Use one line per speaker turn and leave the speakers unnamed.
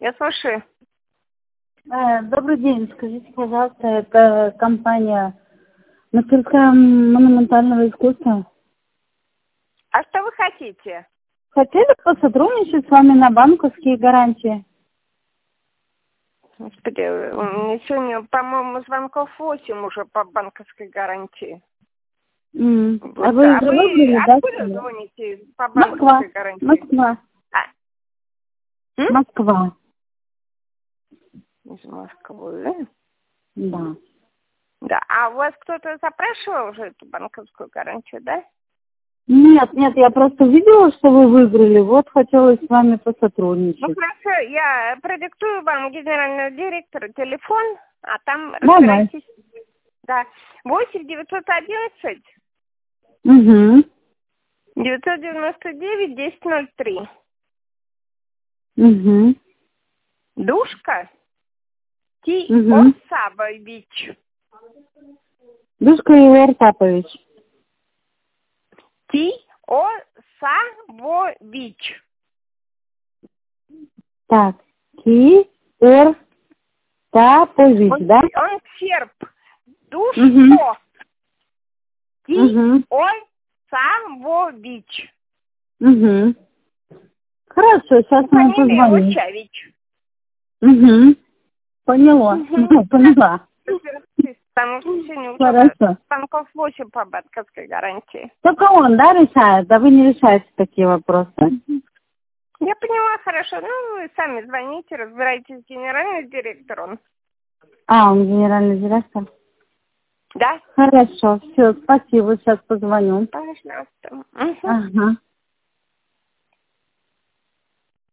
Я слушаю.
Добрый день. Скажите, пожалуйста, это компания мастерская монументального искусства.
А что вы хотите?
Хотели посотрудничать с вами на банковские гарантии?
Господи, у меня сегодня, по-моему, звонков 8 уже по банковской гарантии. Вот.
А вы
А вы откуда звоните по банковской гарантии?
Москва. Москва.
Из Москвы?
Да.
Да. А у вас кто-то запрашивал уже эту банковскую гарантию, да?
Нет, я просто видела, что вы выиграли. Вот хотелось с вами посотрудничать.
Ну хорошо, я продиктую вам генерального директора телефон, а там
Давай.
разбирайтесь. Да. 8-911
Угу.
999-1003.
Угу.
Душка Ти
Угу.
Осабович.
Душка Егор Аркапович.
Ти Осабович.
Так. Егор Аркапович, да?
Он серб. Душко.
Угу.
Ти
Угу.
Осабович.
Угу. Хорошо, сейчас мы
Фамилия
позвоним.
Очавич.
Угу. Поняла. Поняла.
Потому что сегодня уже
Хорошо.
звонков 8 по банковской гарантии.
Только он, да, решает, а вы не решаете такие вопросы.
Я поняла, хорошо. Ну, вы сами звоните, разбирайтесь с генеральным директором.
Он генеральный директор?
Да?
Хорошо, все, спасибо, сейчас позвоню.
Пожалуйста.
Ага.